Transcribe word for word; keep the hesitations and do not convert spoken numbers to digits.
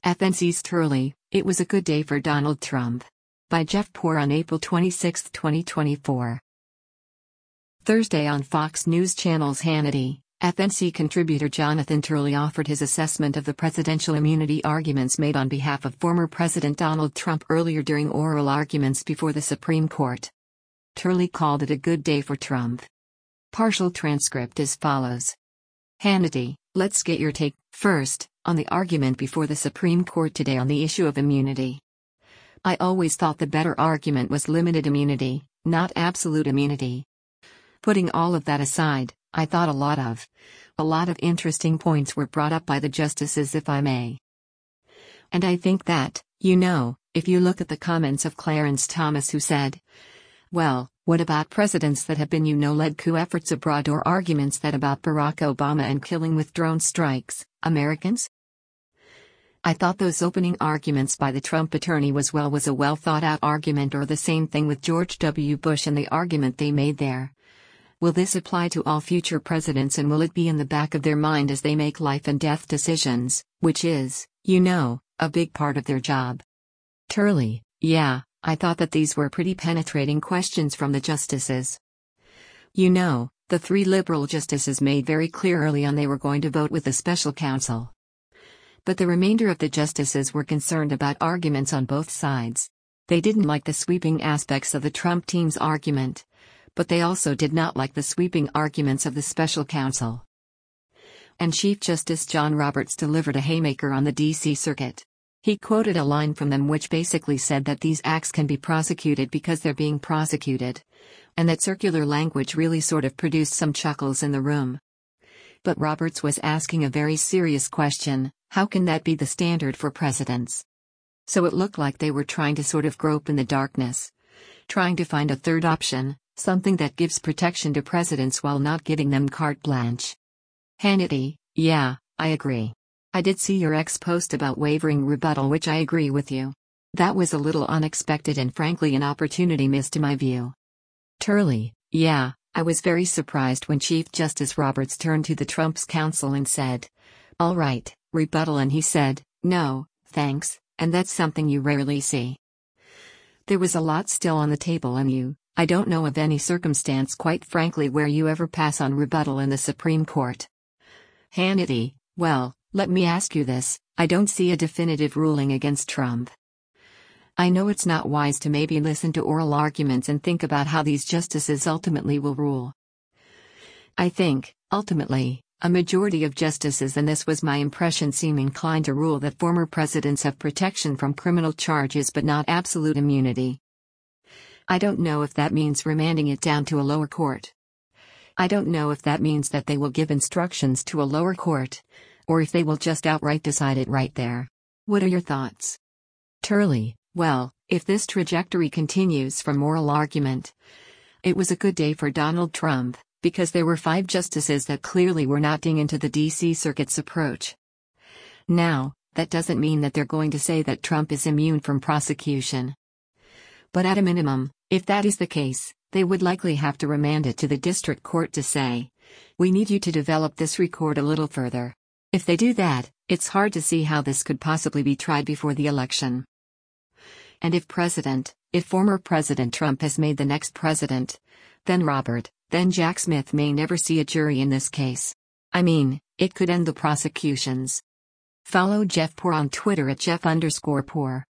F N C's Turley, it was a good day for Donald Trump. By Jeff Poor on April twenty-sixth, twenty twenty-four. Thursday on Fox News Channel's Hannity, F N C contributor Jonathan Turley offered his assessment of the presidential immunity arguments made on behalf of former President Donald Trump earlier during oral arguments before the Supreme Court. Turley called it a good day for Trump. Partial transcript as follows. Hannity, let's get your take, first, on the argument before the Supreme Court today on the issue of immunity. I always thought the better argument was limited immunity, not absolute immunity. Putting all of that aside, I thought a lot of, a lot of interesting points were brought up by the justices, if I may. And I think that, you know, if you look at the comments of Clarence Thomas, who said, well, what about presidents that have been, you know, led coup efforts abroad, or arguments that about Barack Obama and killing with drone strikes, Americans? I thought those opening arguments by the Trump attorney was well was a well thought out argument, or the same thing with George W. Bush and the argument they made there. Will this apply to all future presidents, and will it be in the back of their mind as they make life and death decisions, which is, you know, a big part of their job? Turley, yeah, I thought that these were pretty penetrating questions from the justices. You know, the three liberal justices made very clear early on they were going to vote with the special counsel. But the remainder of the justices were concerned about arguments on both sides. They didn't like the sweeping aspects of the Trump team's argument, but they also did not like the sweeping arguments of the special counsel. And Chief Justice John Roberts delivered a haymaker on the D C Circuit. He quoted a line from them which basically said that these acts can be prosecuted because they're being prosecuted, and that circular language really sort of produced some chuckles in the room. But Roberts was asking a very serious question: how can that be the standard for presidents? So it looked like they were trying to sort of grope in the darkness, trying to find a third option, something that gives protection to presidents while not giving them carte blanche. Hannity, yeah, I agree. I did see your ex post about wavering rebuttal, which I agree with you. That was a little unexpected and frankly an opportunity missed in my view. Turley, yeah, I was very surprised when Chief Justice Roberts turned to the Trump's counsel and said, all right, rebuttal, and he said, no, thanks, and that's something you rarely see. There was a lot still on the table, and you, I don't know of any circumstance, quite frankly, where you ever pass on rebuttal in the Supreme Court. Hannity, well, let me ask you this, I don't see a definitive ruling against Trump. I know it's not wise to maybe listen to oral arguments and think about how these justices ultimately will rule. I think, ultimately, a majority of justices, and this was my impression, seem inclined to rule that former presidents have protection from criminal charges but not absolute immunity. I don't know if that means remanding it down to a lower court. I don't know if that means that they will give instructions to a lower court, or if they will just outright decide it right there. What are your thoughts? Turley, well, if this trajectory continues from oral argument, it was a good day for Donald Trump, because there were five justices that clearly were not ding into the D C Circuit's approach. Now, that doesn't mean that they're going to say that Trump is immune from prosecution. But at a minimum, if that is the case, they would likely have to remand it to the district court to say, we need you to develop this record a little further. If they do that, it's hard to see how this could possibly be tried before the election. And if President, if former President Trump has made the next president, then Robert, then Jack Smith may never see a jury in this case. I mean, it could end the prosecutions. Follow Jeff Poor on Twitter at Jeff underscore Poor.